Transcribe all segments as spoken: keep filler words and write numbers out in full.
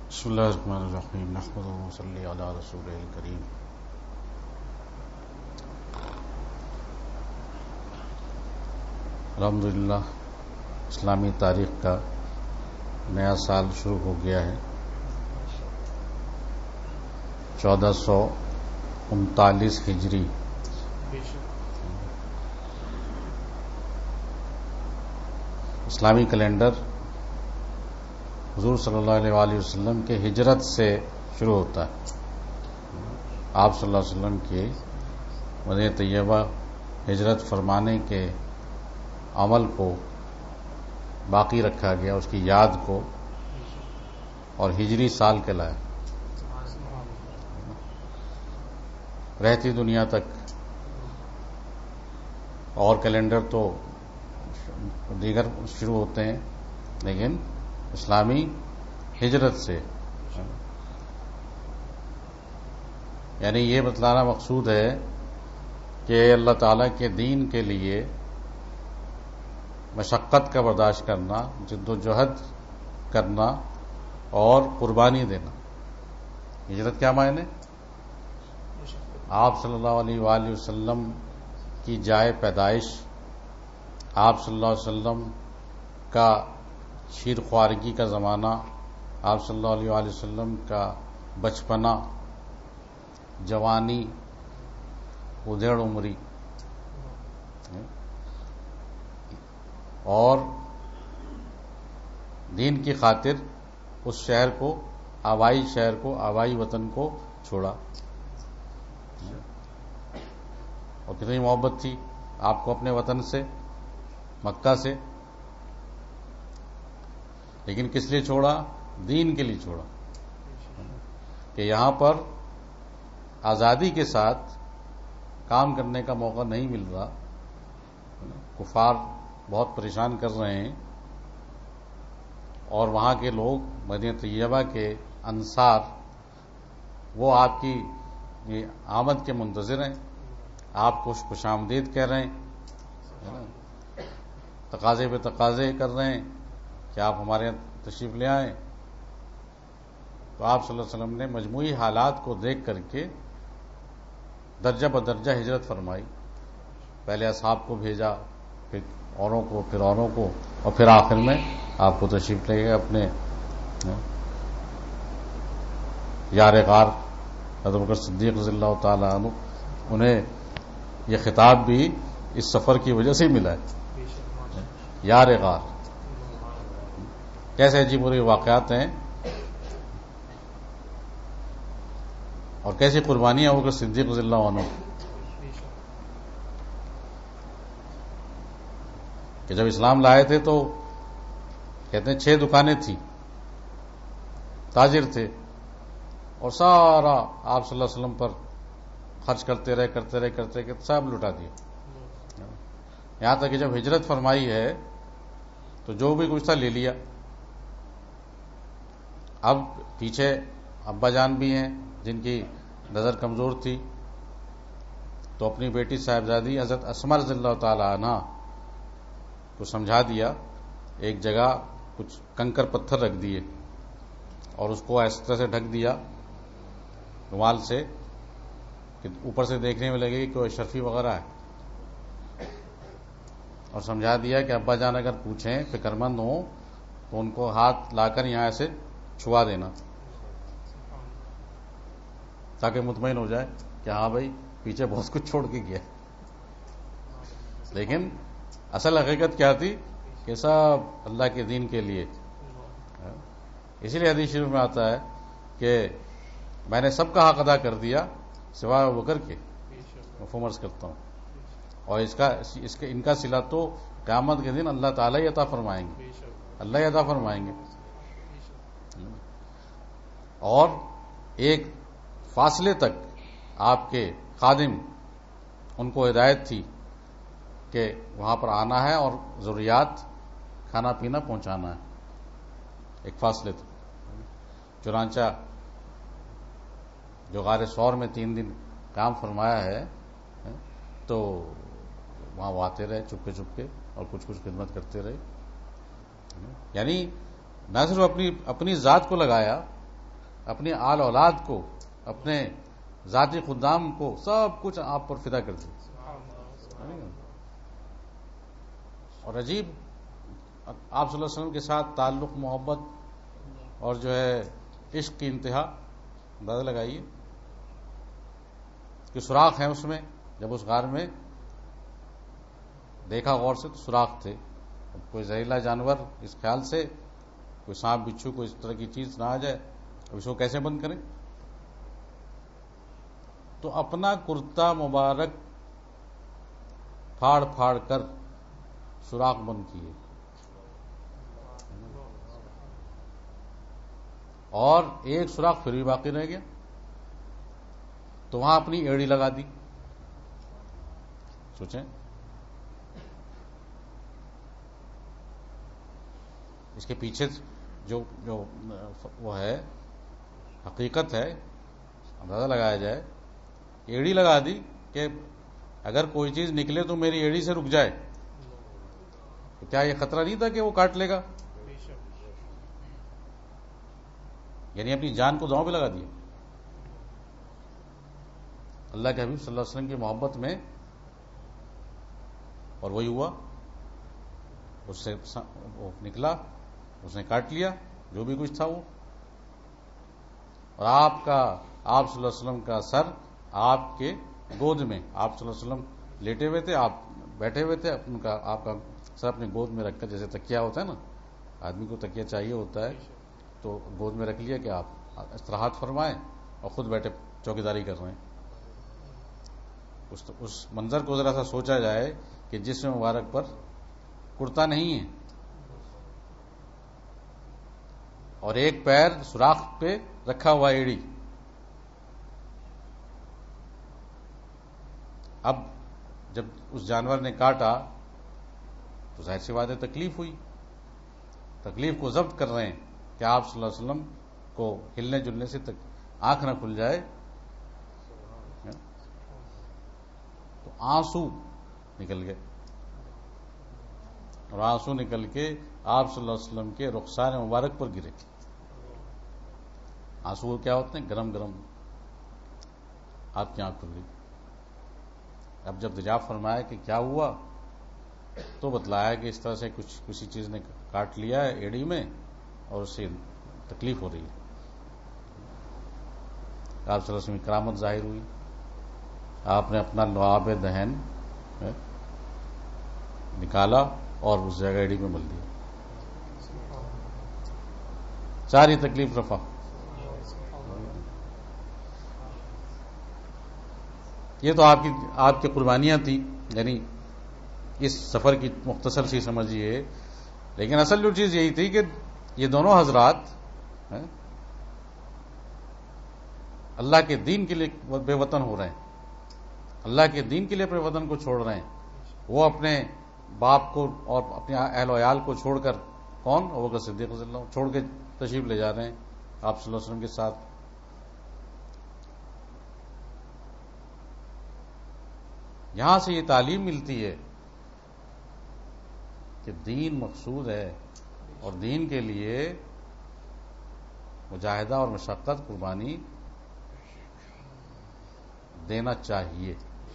بسم اللہ الرحمن الرحیم نحمدہ و نصلی علی رسولہ الکریم. الحمدللہ اسلامی تاریخ کا نیا سال شروع ہو گیا ہے. چودہ سو انتالیس ہجری اسلامی کیلنڈر حضور صلی اللہ علیہ وآلہ وسلم کے ہجرت سے شروع ہوتا ہے. آپ صلی اللہ علیہ وسلم کی مدینہ طیبہ ہجرت فرمانے کے عمل کو باقی رکھا گیا، اس کی یاد کو، اور ہجری سال کہلایا. رہتی دنیا تک اور کیلنڈر تو دیگر شروع ہوتے ہیں، لیکن اسلامی ہجرت سے، یعنی یہ بتلانا مقصود ہے کہ اللہ تعالیٰ کے دین کے لیے مشقت کا برداشت کرنا، جد و جہد کرنا اور قربانی دینا. ہجرت کیا معنی؟ آپ صلی اللہ علیہ وآلہ وسلم کی جائے پیدائش، آپ صلی اللہ علیہ وسلم کا شیر خوارگی کا زمانہ، آپ صلی اللہ علیہ وآلہ وسلم کا بچپنا، جوانی، ادھیڑ عمری، اور دین کی خاطر اس شہر کو، آبائی شہر کو، آبائی وطن کو چھوڑا. اور کتنی محبت تھی آپ کو اپنے وطن سے، مکہ سے، لیکن کس لیے چھوڑا؟ دین کے لیے چھوڑا، کہ یہاں پر آزادی کے ساتھ کام کرنے کا موقع نہیں مل رہا، کفار بہت پریشان کر رہے ہیں، اور وہاں کے لوگ مدینہ طیبہ کے انصار وہ آپ کی آمد کے منتظر ہیں، آپ کو خوش آمدید کہہ رہے ہیں، تقاضے پہ تقاضے کر رہے ہیں کہ آپ ہمارے یہاں تشریف لے آئیں. تو آپ صلی اللہ علیہ وسلم نے مجموعی حالات کو دیکھ کر کے درجہ بدرجہ ہجرت فرمائی. پہلے اصحاب کو بھیجا، پھر اوروں کو، پھر اوروں کو، اور پھر آخر میں آپ کو تشریف لے گئے اپنے یار غار حضرت بکر صدیق رضی اللہ تعالی عنہ. انہیں یہ خطاب بھی اس سفر کی وجہ سے ملا ہے، یار غار. کیسے عجیب برے واقعات ہیں اور کیسی قربانیاں ہو کر صدیق رضی اللہ عنہ، کہ جب اسلام لائے تھے تو کہتے ہیں چھ دکانیں تھیں، تاجر تھے، اور سارا آپ صلی اللہ علیہ وسلم پر خرچ کرتے رہے کرتے رہے کرتے رہے سب لٹا دیا. یہاں تک کہ جب ہجرت فرمائی ہے تو جو بھی کچھ تھا لے لیا. اب پیچھے ابا جان بھی ہیں جن کی نظر کمزور تھی، تو اپنی بیٹی صاحبزادی حضرت اسماء رضی اللہ تعالی عنہ کو سمجھا دیا، ایک جگہ کچھ کنکر پتھر رکھ دیے اور اس کو اس طرح سے ڈھک دیا رومال سے کہ اوپر سے دیکھنے میں لگے کہ وہ اشرفی وغیرہ ہے، اور سمجھا دیا کہ ابا جان اگر پوچھیں، فکر مند ہوں، تو ان کو ہاتھ لا کر یہاں سے چھوا دینا، تاکہ مطمئن ہو جائے کہ ہاں بھائی پیچھے بہت کچھ چھوڑ کے گیا. لیکن اصل حقیقت کیا تھی کہ سب اللہ کے دین کے لیے. اسی لیے حدیث شریف میں آتا ہے کہ میں نے سب کا حق ادا کر دیا سوائے ابوبکر کے، مفہوم عرض کرتا ہوں، اور اس کا اس کے ان کا صلہ تو قیامت کے دن اللہ تعالیٰ ہی عطا فرمائیں گے، اللہ ہی عطا فرمائیں گے. اور ایک فاصلے تک آپ کے خادم، ان کو ہدایت تھی کہ وہاں پر آنا ہے اور ضروریات کھانا پینا پہنچانا ہے، ایک فاصلے تک. چنانچہ جو غار ثور میں تین دن کام فرمایا ہے، تو وہاں وہ آتے رہے چپکے چپکے اور کچھ کچھ خدمت کرتے رہے. یعنی نہ صرف اپنی اپنی ذات کو لگایا اپنی آل اولاد کو، اپنے ذاتی خدام کو، سب کچھ آپ پر فدا کر دیا. اور عجیب آپ صلی اللہ علیہ وسلم کے ساتھ تعلق، محبت اور جو ہے عشق کی انتہا. اندازہ لگائیے کہ سوراخ ہیں اس میں. جب اس غار میں دیکھا غور سے تو سوراخ تھے. کوئی زہریلا جانور اس خیال سے، کوئی سانپ بچھو کوئی اس طرح کی چیز نہ آ جائے، اب اس کو کیسے بند کریں؟ تو اپنا کرتا مبارک پھاڑ پھاڑ کر سوراخ بند کیے اور ایک سوراخ پھر بھی باقی رہ گیا تو وہاں اپنی ایڑی لگا دی. سوچیں اس کے پیچھے جو جو وہ ہے حقیقت ہے، اندازہ لگایا جائے. ایڑی لگا دی کہ اگر کوئی چیز نکلے تو میری ایڑی سے رک جائے. تو کیا یہ خطرہ نہیں تھا کہ وہ کاٹ لے گا؟ یعنی اپنی جان کو داؤں پہ لگا دیا. اللہ کے حبیب صلی اللہ علیہ وسلم کی محبت میں. اور وہی ہوا، اس سے وہ نکلا، اس نے کاٹ لیا جو بھی کچھ تھا وہ. اور آپ کا آپ صلی اللہ علیہ وسلم کا سر آپ کے گود میں، آپ صلی اللہ علیہ وسلم لیٹے ہوئے تھے، آپ بیٹھے ہوئے تھے، ان کا آپ کا سر اپنے گود میں رکھ کر، جیسے تکیہ ہوتا ہے نا، آدمی کو تکیہ چاہیے ہوتا ہے، تو گود میں رکھ لیا کہ آپ استراحت فرمائیں اور خود بیٹھے چوکیداری کر رہے ہیں. اس, اس منظر کو ذرا سا سوچا جائے کہ جسم مبارک پر کرتا نہیں ہے اور ایک پیر سوراخ پہ رکھا ہوا ایڑی. اب جب اس جانور نے کاٹا تو ظاہر سی بات ہے تکلیف ہوئی. تکلیف کو ضبط کر رہے ہیں کہ آپ صلی اللہ علیہ وسلم کو ہلنے جلنے سے تک آنکھ نہ کھل جائے. تو آنسو نکل گئے اور آنسو نکل کے آپ صلی اللہ علیہ وسلم کے رخسار مبارک پر گرے. آنسو کیا ہوتے ہیں؟ گرم گرم. آپ کی آنکھ کھل گئی. اب جب دریافت فرمایا کہ کیا ہوا تو بتلایا کہ اس طرح سے کچھ کسی چیز نے کاٹ لیا ہے ایڑی میں اور اس سے تکلیف ہو رہی ہے. آپ صلی اللہ علیہ وسلم کی کرامت ظاہر ہوئی. آپ نے اپنا لعاب دہن نکالا اور اس جگہ ایڑی میں مل دیا. ساری تکلیف رفع. یہ تو آپ کی آپ کی قربانیاں تھیں، یعنی اس سفر کی مختصر سی سمجھیے. لیکن اصل جو چیز یہی تھی کہ یہ دونوں حضرات اللہ کے دین کے لیے بے وطن ہو رہے ہیں، اللہ کے دین کے لیے اپنے وطن کو چھوڑ رہے ہیں. وہ اپنے باپ کو اور اپنے اہل و عیال کو چھوڑ کر، کون؟ ابوبکر صدیق رضی اللہ عنہ چھوڑ کے تشریف لے جا رہے ہیں آپ صلی اللہ علیہ وسلم کے ساتھ. یہاں سے یہ تعلیم ملتی ہے کہ دین مقصود ہے اور دین کے لیے مجاہدہ اور مشقت، قربانی دینا چاہیے.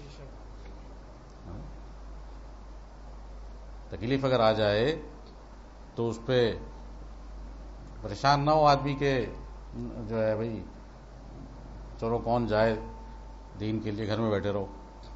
تکلیف اگر آ جائے تو اس پہ پریشان نہ ہو آدمی کے جو ہے بھائی چلو کون جائے دین کے لیے، گھر میں بیٹھے رہو.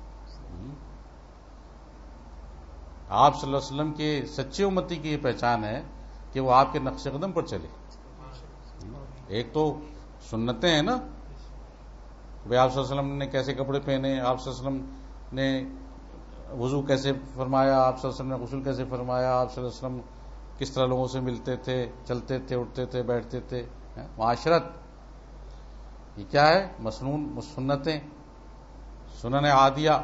آپ صلی اللہ علیہ وسلم کے سچے امتی کی یہ پہچان ہے کہ وہ آپ کے نقش قدم پر چلے. ایک تو سنتیں ہیں نا، بھائی آپ صلی اللہ علیہ وسلم نے کیسے کپڑے پہنے، آپ صلی اللہ علیہ وسلم نے وضو کیسے فرمایا، آپ صلی اللہ علیہ وسلم نے غسل کیسے فرمایا، آپ صلی اللہ علیہ وسلم کس طرح لوگوں سے ملتے تھے، چلتے تھے، اٹھتے تھے، بیٹھتے تھے. معاشرت یہ کیا ہے؟ مسنون سنتیں، سنن عادیہ.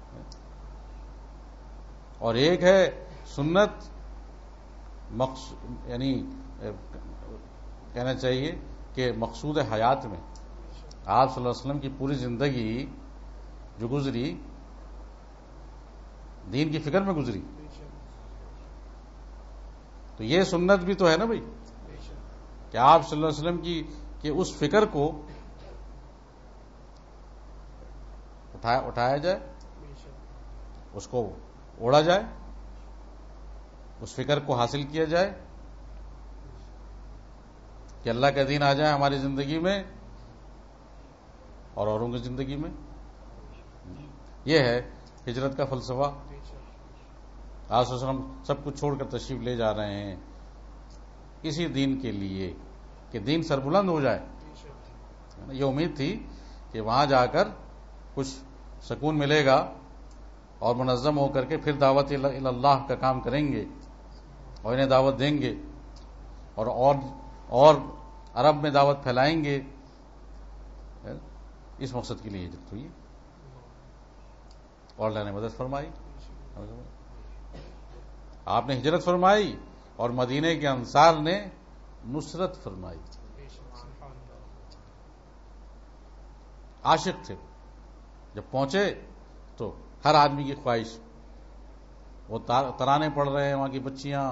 اور ایک ہے سنت مقصود، یعنی کہنا چاہیے کہ مقصود حیات میں آپ صلی اللہ علیہ وسلم کی پوری زندگی جو گزری دین کی فکر میں گزری. تو یہ سنت بھی تو ہے نا بھائی، کہ آپ صلی اللہ علیہ وسلم کی کہ اس فکر کو اٹھایا اٹھایا جائے، اس کو اوڑا جائے، اس فکر کو حاصل کیا جائے کہ اللہ کا دین آ جائے ہماری زندگی میں اور اوروں کی زندگی میں. یہ ہے ہجرت کا فلسفہ. آپ صلی اللہ علیہ وسلم سب کچھ چھوڑ کر تشریف لے جا رہے ہیں اسی دین کے لیے کہ دین سربلند ہو جائے. یہ امید تھی کہ وہاں جا کر کچھ سکون ملے گا اور منظم ہو کر کے پھر دعوت اللہ کا کام کریں گے اور انہیں دعوت دیں گے اور اور اور عرب میں دعوت پھیلائیں گے. اس مقصد کے لیے ہجرت ہوئی اور اللہ نے مدد فرمائی. آپ نے ہجرت فرمائی اور مدینے کے انصار نے نصرت فرمائی. عاشق تھے، جب پہنچے تو ہر آدمی کی خواہش، وہ ترانے پڑھ رہے ہیں، وہاں کی بچیاں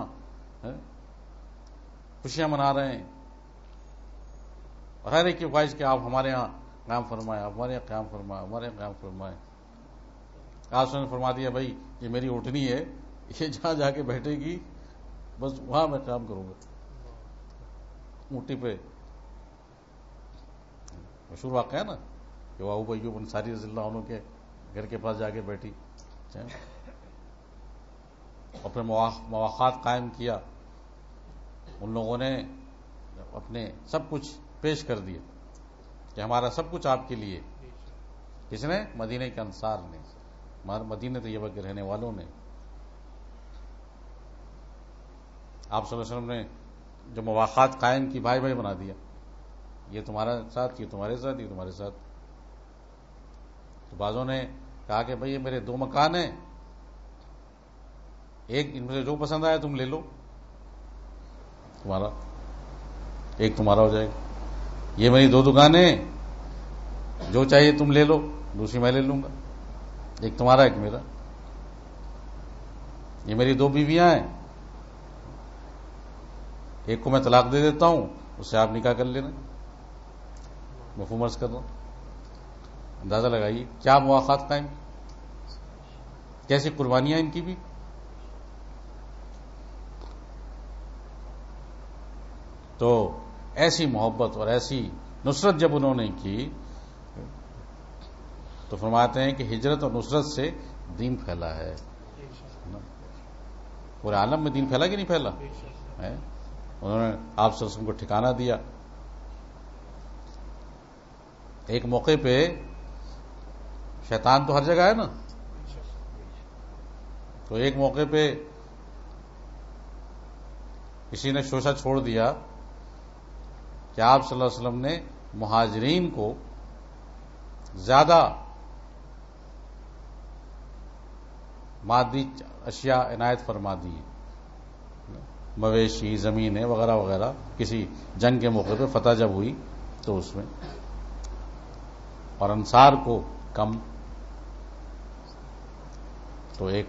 خوشیاں منا رہے ہیں اور ہر ایک کی خواہش کہ آپ ہمارے یہاں قیام فرمائیں، ہمارے یہاں قیام فرمائیں، ہمارے یہاں قیام فرمائیں. آپ نے فرما دیا بھائی یہ میری اٹھنی ہے، یہ جہاں جا کے بیٹھے گی بس وہاں میں قیام کروں گا. اونٹی پہ مشہور واقعہ ہے نا کہ وہ ابو ایوب انصاری رضی اللہ عنہ کے گھر کے پاس جا کے بیٹھی اور پھر مواخات قائم کیا. ان لوگوں نے اپنے سب کچھ پیش کر دیا کہ ہمارا سب کچھ آپ کے لیے. کس نے؟ مدینہ کے انصار نے، مدینہ طیبہ کے رہنے والوں نے. آپ صلی اللہ علیہ وسلم نے جو مواخات قائم کی، بھائی بھائی بنا دیا، یہ تمہارا ساتھ، یہ تمہارے ساتھ، یہ تمہارے ساتھ. تو بعضوں نے کہا کہ بھئی یہ میرے دو مکان ہیں، ایک ان میں سے جو پسند آیا تم لے لو، تمہارا ایک تمہارا ہو جائے گا. یہ میری دو دکانیں، جو چاہیے تم لے لو، دوسری میں لے لوں گا، ایک تمہارا ایک میرا. یہ میری دو بیویاں ہیں، ایک کو میں طلاق دے دیتا ہوں، اس سے آپ نکاح کر لینا. مفہوم عرض کر رہا ہوں، اندازہ لگائیے کیا مواخات قائم، کیسی قربانیاں ان کی بھی. تو ایسی محبت اور ایسی نصرت جب انہوں نے کی تو فرماتے ہیں کہ ہجرت اور نصرت سے دین پھیلا ہے. پورے عالم میں دین پھیلا کہ نہیں پھیلا ہے؟ انہوں نے آپ صلی اللہ علیہ وسلم کو ٹھکانہ دیا. ایک موقع پہ شیطان تو ہر جگہ ہے نا، تو ایک موقع پہ کسی نے شوشہ چھوڑ دیا کہ آپ صلی اللہ علیہ وسلم نے مہاجرین کو زیادہ مادی اشیاء عنایت فرما دی، مویشی، زمینیں وغیرہ وغیرہ. کسی جنگ کے موقع پہ فتح جب ہوئی تو اس میں، اور انصار کو کم. تو ایک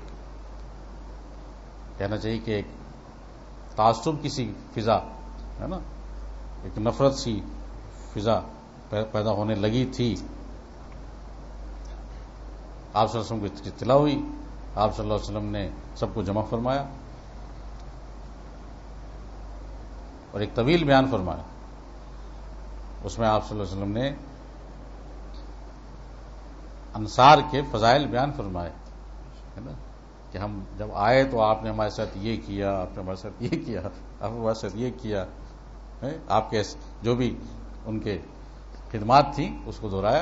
کہنا چاہیے کہ ایک تعصب کی سی فضا ہے نا، ایک نفرت سی فضا پیدا ہونے لگی تھی. آپ صلی اللہ علیہ وسلم کو اطلاع ہوئی، آپ صلی اللہ علیہ وسلم نے سب کو جمع فرمایا اور ایک طویل بیان فرمایا. اس میں آپ صلی اللہ علیہ وسلم نے انصار کے فضائل بیان فرمائے ہے نا، کہ ہم جب آئے تو آپ نے ہمارے ساتھ یہ کیا، آپ نے ہمارے ساتھ یہ کیا، آپ نے ہمارے ساتھ یہ کیا. آپ کے جو بھی ان کے خدمات تھیں اس کو دہرایا.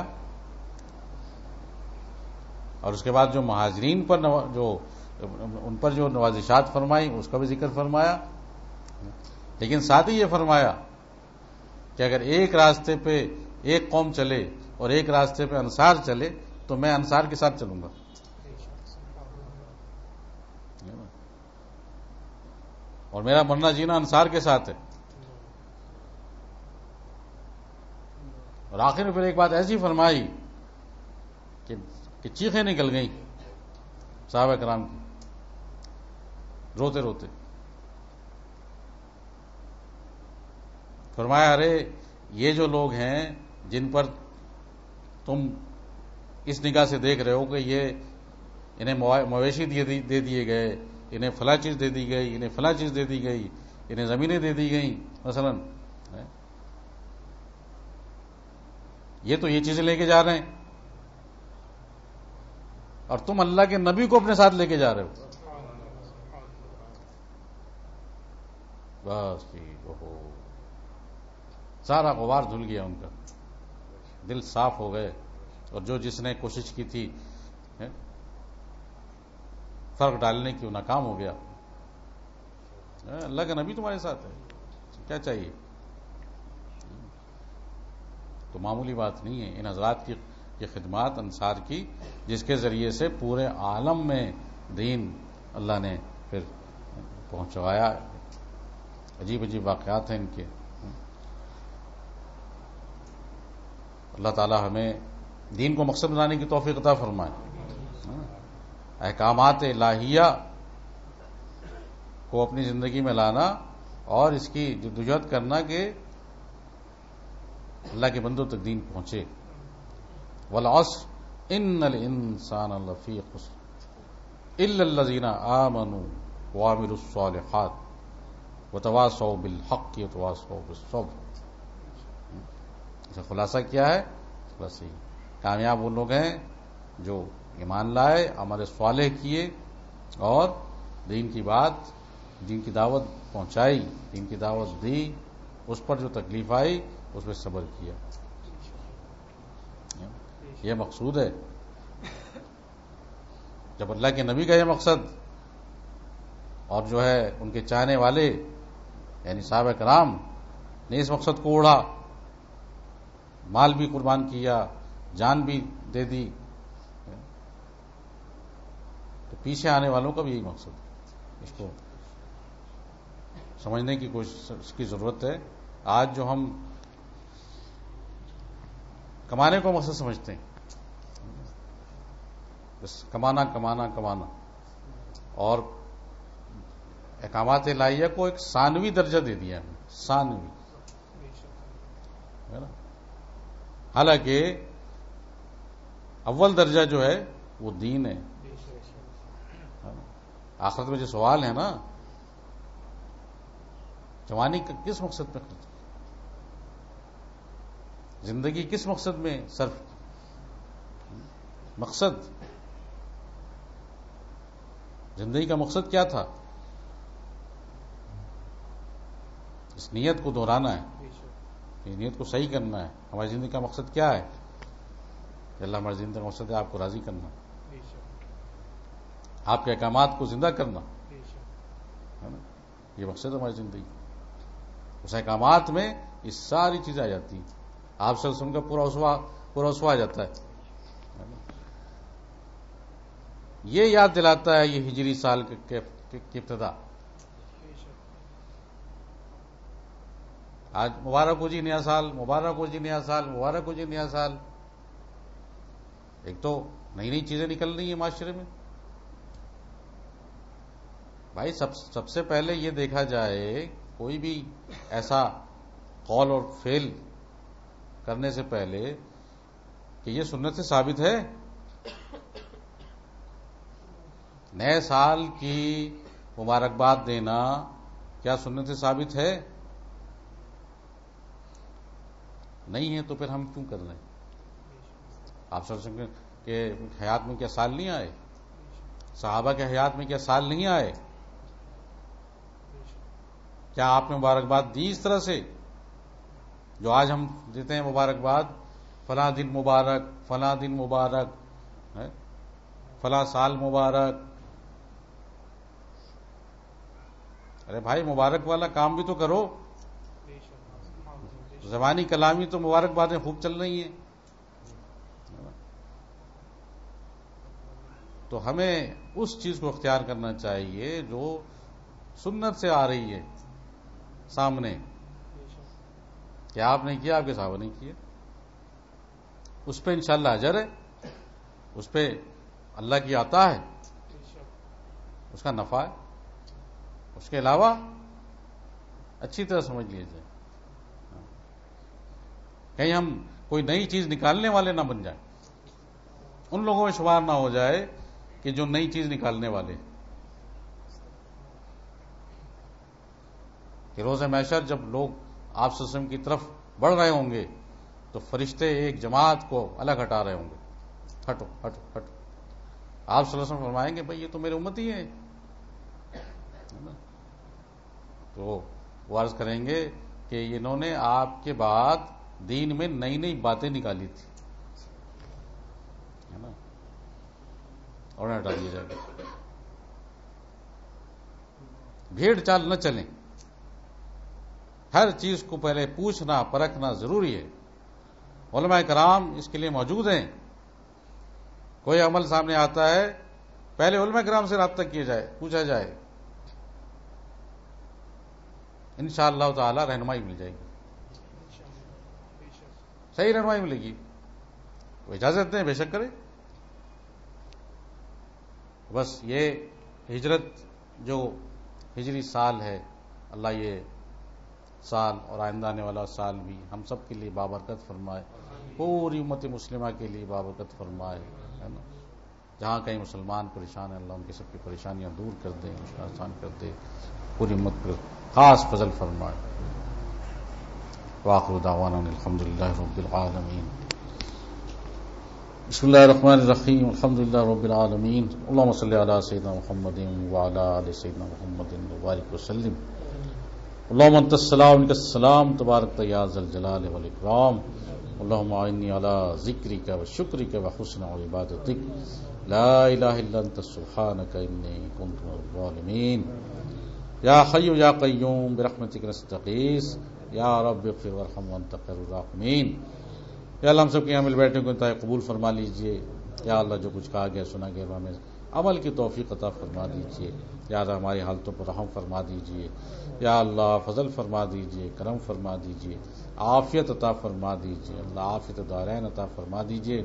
اور اس کے بعد جو مہاجرین پر جو ان پر جو نوازشات فرمائی اس کا بھی ذکر فرمایا. لیکن ساتھ ہی یہ فرمایا کہ اگر ایک راستے پہ ایک قوم چلے اور ایک راستے پہ انصار چلے تو میں انصار کے ساتھ چلوں گا. اور میرا مرنا جینا انصار کے ساتھ ہے. اور آخر میں پھر ایک بات ایسی فرمائی کہ کہ چیخیں نکل گئیں صحابہ کرام کی، روتے روتے. فرمایا ارے یہ جو لوگ ہیں جن پر تم اس نگاہ سے دیکھ رہے ہو کہ یہ انہیں مویشی دے دیے گئے، انہیں فلاں چیز دے دی گئی، انہیں فلاں چیز دے دی گئی، انہیں زمینیں دے دی گئیں مثلا، یہ تو یہ چیزیں لے کے جا رہے ہیں، اور تم اللہ کے نبی کو اپنے ساتھ لے کے جا رہے ہو. بس اوہو سارا غبار دھل گیا ان کا، دل صاف ہو گئے. اور جو جس نے کوشش کی تھی فرق ڈالنے کی، وہ ناکام ہو گیا. اللہ کا نبی تمہارے ساتھ ہے، کیا چاہیے؟ تو معمولی بات نہیں ہے. ان حضرات کی یہ خدمات انصار کی، جس کے ذریعے سے پورے عالم میں دین اللہ نے پھر پہنچوایا. عجیب عجیب واقعات ہیں ان کے. اللہ تعالی ہمیں دین کو مقصد بنانے کی توفیق عطا فرمائے. احکامات الہیہ کو اپنی زندگی میں لانا اور اس کی جدوجہد کرنا کہ اللہ کے بندوں تک دین پہنچے. والعصر ان الانسان لفی خسر الا الذین آمنوا وعملوا الصالحات وتواصوا بالحق وتواصوا بالصبر. اس کا خلاصہ کیا ہے؟ خلاصہ ہی کامیاب وہ لوگ ہیں جو ایمان لائے، عمل صالح کیے اور دین کی بات، دین کی دعوت پہنچائی، دین کی دعوت دی، اس پر جو تکلیف آئی اس پہ صبر کیا. یہ مقصود ہے. جب اللہ کے نبی کا یہ مقصد اور جو ہے ان کے چاہنے والے یعنی صحابہ کرام نے اس مقصد کو اڑا، مال بھی قربان کیا، جان بھی دے دی، تو پیچھے آنے والوں کا بھی یہی مقصد ہے. اس کو سمجھنے کی کوشش کی ضرورت ہے. آج جو ہم کمانے کو مقصد سمجھتے ہیں، بس کمانا کمانا کمانا، اور احکامات الہیہ کو ایک ثانوی درجہ دے دیا ہم، ثانوی، ہے نا؟ حالانکہ اول درجہ جو ہے وہ دین ہے. آخرت میں جو سوال ہے نا، جوانی کس مقصد میں خرچ، زندگی کس مقصد میں صرف، مقصد زندگی کا مقصد کیا تھا؟ اس نیت کو دہرانا ہے، یہ نیت کو صحیح کرنا ہے. ہماری زندگی کا مقصد کیا ہے؟ کہ اللہ ہماری زندگی کا مقصد ہے آپ کو راضی کرنا، آپ کے احکامات کو زندہ کرنا، ہے نا؟ یہ مقصد ہے ہماری زندگی. اس احکامات میں یہ ساری چیزیں آ جاتی ہیں. آپ سے سن کا پورا اسوا پورا اسوا آ جاتا ہے. یہ یاد دلاتا ہے یہ ہجری سال کی ابتدا. آج مبارک ہو جی نیا سال، مبارک ہو جی نیا سال، مبارک ہو جی نیا سال. ایک تو نئی نئی چیزیں نکل رہی ہیں معاشرے میں. بھائی سب سب سے پہلے یہ دیکھا جائے، کوئی بھی ایسا قول اور فعل کرنے سے پہلے کہ یہ سنت سے ثابت ہے. نئے سال کی مبارکباد دینا کیا سنت سے ثابت ہے؟ نہیں ہے. تو پھر ہم کیوں کر رہے ہیں؟ آپ سر سنگ کے حیات میں کیا سال نہیں آئے؟ صحابہ کے حیات میں کیا سال نہیں آئے؟ کیا آپ نے مبارکباد دی اس طرح سے جو آج ہم دیتے ہیں مبارکباد؟ فلاں دن مبارک، فلاں دن مبارک، فلاں سال مبارک. ارے بھائی مبارک والا کام بھی تو کرو. زبانی کلامی تو مبارکبادیں خوب چل رہی ہیں. تو ہمیں اس چیز کو اختیار کرنا چاہیے جو سنت سے آ رہی ہے سامنے، کہ آپ نے کیا، آپ کے صحابہ نہیں کیا. اس پہ انشاءاللہ اجر ہے، اس پہ اللہ کی عطا ہے، اس کا نفع ہے. اس کے علاوہ اچھی طرح سمجھ لیجیے کہیں ہم کوئی نئی چیز نکالنے والے نہ بن جائیں، ان لوگوں میں شمار نہ ہو جائے کہ جو نئی چیز نکالنے والے. کہ روز محشر جب لوگ آپ صلی اللہ علیہ وسلم کی طرف بڑھ رہے ہوں گے تو فرشتے ایک جماعت کو الگ ہٹا رہے ہوں گے، ہٹو ہٹو ہٹو. آپ صلی اللہ علیہ وسلم فرمائیں گے بھائی یہ تو میرے امتی ہیں. تو وہ عرض کریں گے کہ انہوں نے آپ کے بعد دین میں نئی نئی باتیں نکالی تھی، ہے نا، اور ہٹا دیا جائے گا. بھیڑ چال نہ چلیں، ہر چیز کو پہلے پوچھنا پرکھنا ضروری ہے. علماء کرام اس کے لیے موجود ہیں. کوئی عمل سامنے آتا ہے پہلے علماء کرام سے رابطہ کیا جائے، پوچھا جائے، انشاءاللہ تعالی رہنمائی مل جائے گی، صحیح رہنمائی ملے گی. وہ اجازت دیں بے شک کرے. بس یہ ہجرت جو ہجری سال ہے، اللہ یہ سال اور آئندہ آنے والا سال بھی ہم سب کے لیے بابرکت فرمائے، پوری امت مسلمہ کے لیے بابرکت فرمائے، ہے نا. جہاں کہیں مسلمان پریشان ہیں اللہ ان کی سب کی پریشانیاں دور کر دے، آسان کر دے، پوری امت پر خاص فضل فرمائے. وآخر دعوانا الحمدللہ رب العالمین. بسم اللہ الرحمن الرحیم. الحمدللہ رب العالمین. اللہم صلی علی سیدنا محمد وعلی آل سیدنا محمد وبارک وسلم. اللہم انت السلام منک السلام تبارک یا ذا الجلال والاکرام. اللہم اعنی علی ذکرک و شکرک و حسن عبادتک. لا الہ الا انت سبحانک انی کنت من الظالمین. یا حی یا قیوم برحمتک نستغیث. یا رب اغفر وارحم وانت خیر الراحمین. یا اللہ ہم سب کے یہاں مل بیٹھنے کو انتہائی قبول فرما لیجئے. یا اللہ جو کچھ کہا گیا سنا گیا ہمیں عمل کی توفیق عطا فرما دیجئے. یا اللہ ہماری حالتوں پر رحم فرما دیجئے. یا اللہ فضل فرما دیجئے، کرم فرما دیجئے، عافیت عطا فرما دیجئے. اللہ عافیت دارین عطا فرما دیجئے.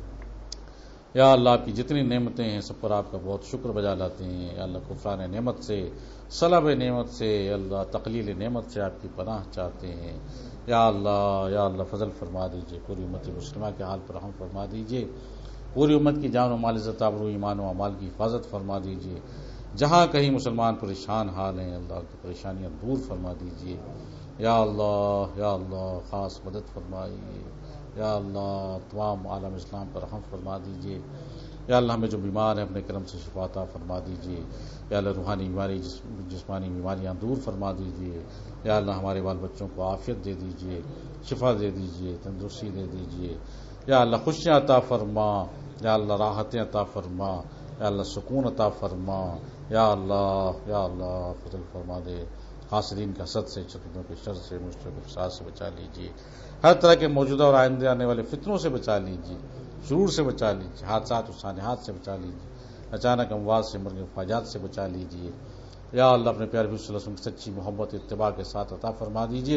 یا اللہ آپ کی جتنی نعمتیں ہیں سب پر آپ کا بہت شکر بجا لاتے ہیں. یا اللہ کفران نعمت سے، سلب نعمت سے، اللہ تقلیل نعمت سے آپ کی پناہ چاہتے ہیں. یا اللہ یا اللہ فضل فرما دیجئے. پوری امت مسلمہ کے حال پر رحم فرما دیجئے. پوری امت کی جان و مال عزت آبرو ایمان و اعمال کی حفاظت فرما دیجئے. جہاں کہیں مسلمان پریشان حال ہیں اللہ کی پریشانیاں دور فرما دیجئے. یا اللہ یا اللہ خاص مدد فرمائیے. یا اللہ تمام عالم اسلام پر رحم فرما دیجئے. یا اللہ ہمیں جو بیمار ہیں اپنے کرم سے شفا عطا فرما دیجئے. یا اللہ روحانی بیماری جسمانی بیماریاں دور فرما دیجئے. یا اللہ ہمارے بال بچوں کو عافیت دے دیجئے، شفا دے دیجئے، تندرستی دے دیجئے. یا اللہ خوشیاں عطا فرما. یا اللہ راحتیں عطا فرما. یا اللہ سکون عطا فرما. یا اللہ یا اللہ فضل فرما دے. حاسدین کے حسد سے، چکروں کے شر سے، مشرک کے فساد سے بچا لیجئے. ہر طرح کے موجودہ اور آئندہ آنے والے فتنوں سے بچا لیجئے، شرور سے بچا لیجئے، حادثات و سانحات سے بچا لیجئے، اچانک اموات سے، مرگ فاجات سے بچا لیجئے. یا اللہ اپنے پیارے حبیب صلی اللہ علیہ وسلم کی سچی محبت اتباع کے ساتھ عطا فرما دیجئے.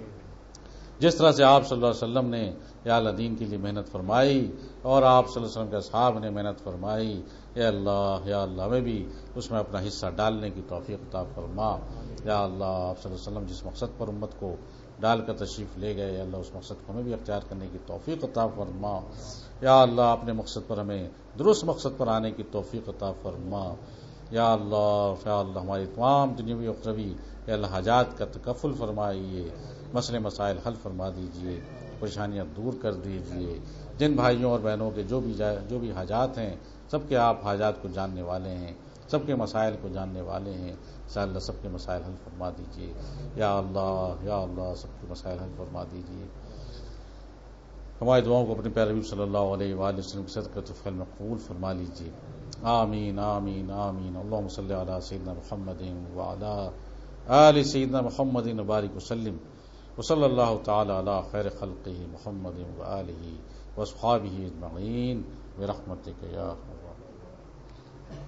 جس طرح سے آپ صلی اللہ علیہ وسلم نے یا اللہ دین کے لیے محنت فرمائی اور آپ صلی اللہ علیہ وسلم کے اصحاب نے محنت فرمائی، یا اللہ یا اللہ ہمیں بھی اس میں اپنا حصہ ڈالنے کی توفیق عطا فرما. یا اللہ آپ صلی اللہ علیہ وسلم جس مقصد پر امت کو ڈال کر تشریف لے گئے، یا اللہ اس مقصد کو ہمیں بھی اختیار کرنے کی توفیق عطا فرما. یا اللہ اپنے مقصد پر ہمیں درست مقصد پر آنے کی توفیق عطا فرما. یا اللہ یا اللہ ہماری تمام دنیاوی اخروی یا اللہ حاجات کا تکفل فرمائیے، مسئلے مسائل حل فرما دیجئے، پریشانیاں دور کر دیجئے. جن بھائیوں اور بہنوں کے جو بھی جو بھی حاجات ہیں سب کے آپ حاجات کو جاننے والے ہیں، سب کے مسائل کو جاننے والے ہیں. یا اللہ سب کے مسائل حل فرما دیجئے. یا اللہ یا اللہ سب کے مسائل حل فرما دیجئے. ہماری دعاؤں کو اپنے پیارے حبیب صلی اللہ علیہ وآلہ وسلم کے صدقہ طفیل میں قبول فرما لیجئے. آمین آمین آمین. اللہم صلی علی سیدنا محمد وعلی آل سیدنا محمد وبارک وسلم. وصلی اللہ تعالی علی خیر خلقہ محمد وآلہ واصحابہ اجمعین برحمتک یا